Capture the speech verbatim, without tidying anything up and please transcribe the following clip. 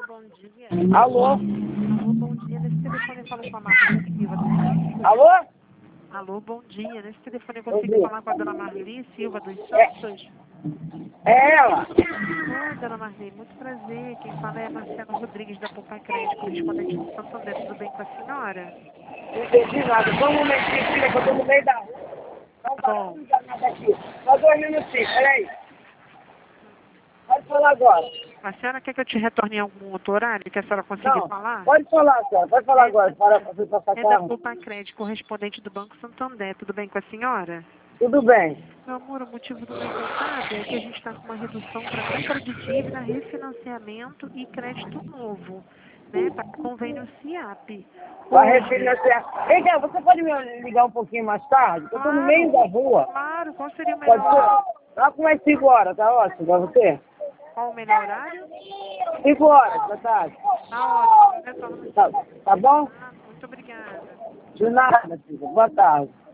bom dia. Alô? Alô, bom dia. Nesse telefone eu falo com a Marli Silva dos Santos. Alô? Alô, bom dia. Nesse telefone eu Bom consigo dia. falar com a dona Marli Silva dos É. Santos? É ela. Oi, dona Marli, muito prazer. Quem fala é a Marcela Rodrigues, da Poupa Crédito, correspondente do Santander. Tudo bem com a senhora? Não entendi nada. Só um momentinho, filha, que eu tô no meio da rua. Não Tá tá bom. tudo danado aqui. Só dois minutinhos, peraí. Pode falar agora. A senhora quer que eu te retorne em algum outro horário que a senhora conseguir Não, falar? pode falar, senhora. Pode falar É, agora. Para pra passar é da carro. Poupa Crédito, correspondente do Banco Santander. Tudo bem com a senhora? Tudo bem. Meu amor, o motivo do meu contato é que a gente está com uma redução para compra de dívida, refinanciamento e crédito novo, né? Para convênio SIAP. Vai Hoje, refinanciar. Vem cá, você pode me ligar um pouquinho mais tarde? Eu tô no meio claro, da rua. claro, qual seria o Pode melhor horário? ser? Lá com mais cinco horas, tá ótimo pra você? Qual o melhor horário? Cinco horas da tarde. Tá ótimo, eu retorno. Tá, tá bom? Ah, muito obrigada. De nada, filha. Boa tarde.